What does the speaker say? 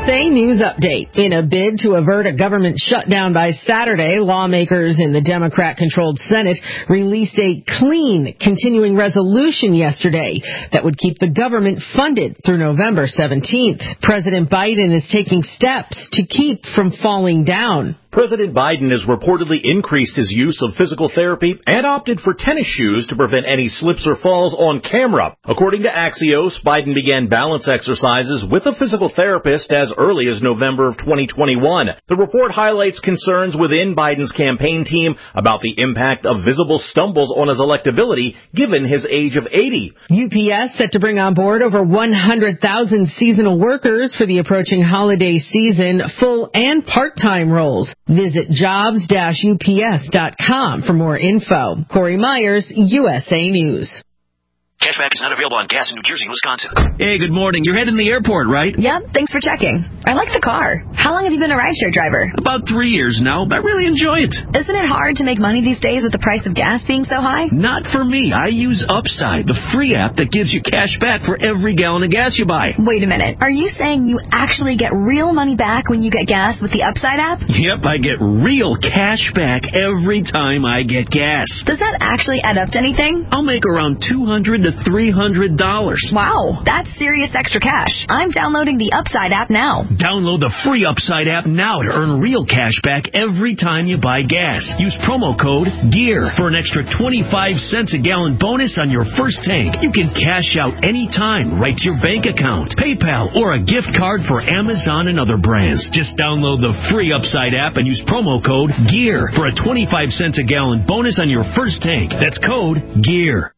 USA News Update. In a bid to avert a government shutdown by Saturday, lawmakers in the Democrat-controlled Senate released a clean continuing resolution yesterday that would keep the government funded through November 17th. President Biden is taking steps to keep from falling down. President Biden has reportedly increased his use of physical therapy and opted for tennis shoes to prevent any slips or falls on camera. According to Axios, Biden began balance exercises with a physical therapist as early as November of 2021. The report highlights concerns within Biden's campaign team about the impact of visible stumbles on his electability given his age of 80. UPS set to bring on board over 100,000 seasonal workers for the approaching holiday season, full and part-time roles. Visit jobs-ups.com for more info. Corey Myers, USA News. Cashback is not available on gas in New Jersey and Wisconsin. Hey, good morning. You're heading to the airport, right? Yep, thanks for checking. I like the car. How long have you been a rideshare driver? About 3 years now, but I really enjoy it. Isn't it hard to make money these days with the price of gas being so high? Not for me. I use Upside, the free app that gives you cash back for every gallon of gas you buy. Wait a minute. Are you saying you actually get real money back when you get gas with the Upside app? Yep, I get real cash back every time I get gas. Does that actually add up to anything? I'll make around $200 to $300. Wow, that's serious extra cash. I'm downloading the Upside app now. Download the free Upside app now to earn real cash back every time you buy gas. Use promo code GEAR for an extra 25 cents a gallon bonus on your first tank. You can cash out anytime right to your bank account, PayPal, or a gift card for Amazon and other brands. Just download the free Upside app and use promo code GEAR for a 25 cents a gallon bonus on your first tank. That's code GEAR.